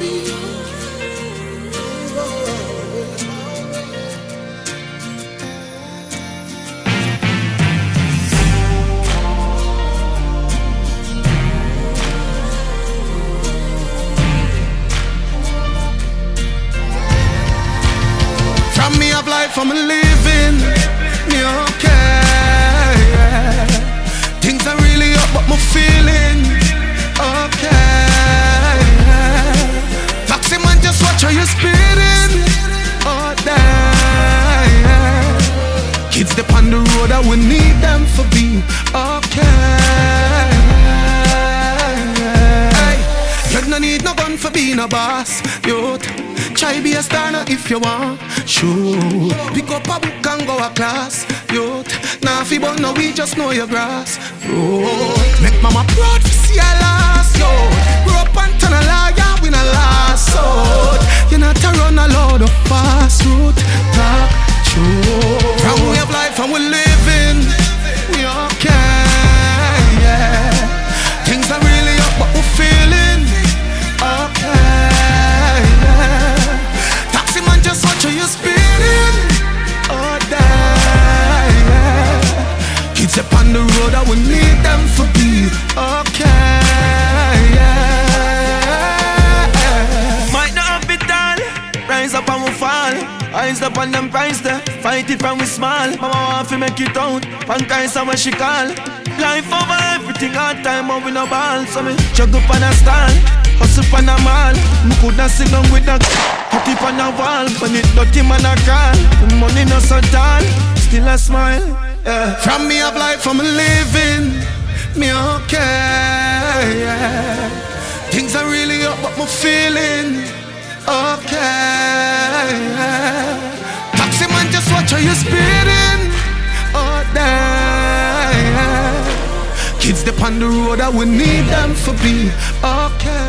From me of life I'm living, me okay, yeah. Things are really up but me feeling okay, yeah. Taxi man just watch how you speeding all day, yeah. Kids dip on the road and we need them for be okay, yeah. Hey, you no need no gun for being a boss, youth. Try be a star now if you want. Sure, pick up a book and go a class. Youth, now if you but now we just know your grass. Oh, make mama proud to see her last. Yo, grow up and turn a liar, win a last sword. You not to run a load of fast route. Talk true. From we have life and we living, we okay, yeah. Things are really up but we feeling okay. Just watch how you speeding all day, yeah. Kids up on the road, I will need them for be okay, yeah. Might not have it all, rise up and we fall. Eyes up on them price there, fight it from we small. Mama want to make it out, punk eyes and what she call. Life over everything, hard time, but we no ball. So me jug up on a stall, hustle on a mall. Me coulda sit down with a put it on a wall. When it dirty man a call, the money no so tall, still a smile, yeah. From me of life I'm living, me okay, yeah. Things are really up but me feeling okay, yeah. Taxi man just watch how you speeding all day, yeah. Kids dip on the road and we need them for be okay.